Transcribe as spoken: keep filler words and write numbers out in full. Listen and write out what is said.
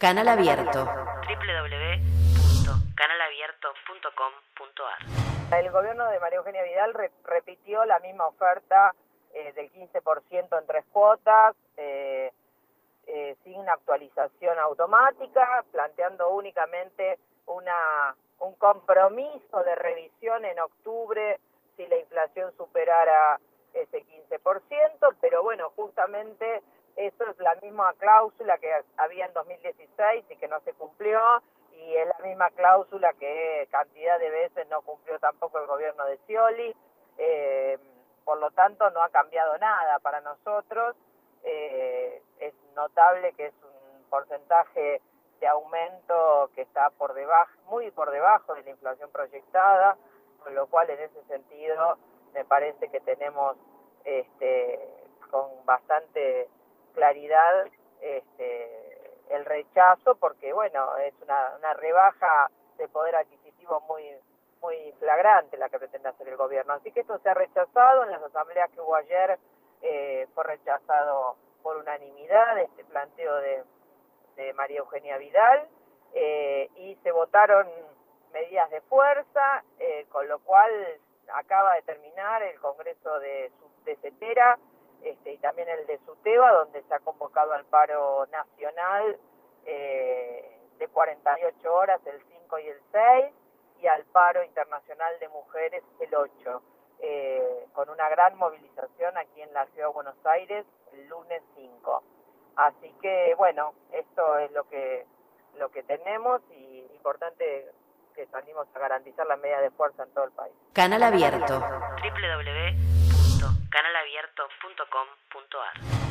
Canal Abierto. doble u doble u doble u punto canal abierto punto com punto a r. El gobierno de María Eugenia Vidal re repitió la misma oferta eh, del quince por ciento en tres cuotas, eh, eh, sin actualización automática, planteando únicamente una, un compromiso de revisión en octubre si la inflación superara ese quince por ciento, pero bueno, justamente eso es la misma cláusula que había en dos mil dieciséis y que no se cumplió, y es la misma cláusula que cantidad de veces no cumplió tampoco el gobierno de Scioli. Eh, por lo tanto no ha cambiado nada para nosotros. Eh, es notable que es un porcentaje de aumento que está por debajo, muy por debajo de la inflación proyectada, con lo cual en ese sentido me parece que tenemos este, con bastante claridad este, el rechazo, porque bueno, es una, una rebaja de poder adquisitivo muy muy flagrante la que pretende hacer el gobierno. Así que esto se ha rechazado. En las asambleas que hubo ayer eh, fue rechazado por unanimidad este planteo de, de María Eugenia Vidal, eh, y se votaron medidas de fuerza, eh, con lo cual acaba de terminar el Congreso de, de CETERA este, y también el de SUTEBA, donde se ha convocado al paro nacional eh, de cuarenta y ocho horas el cinco y el seis, y al paro internacional de mujeres el ocho, eh, con una gran movilización aquí en la Ciudad de Buenos Aires el lunes cinco. Así que bueno, esto es lo que lo que tenemos, y importante que salimos a garantizar la medida de fuerza en todo el país. Canal Abierto. doble u doble u doble u punto canal abierto punto com punto a r.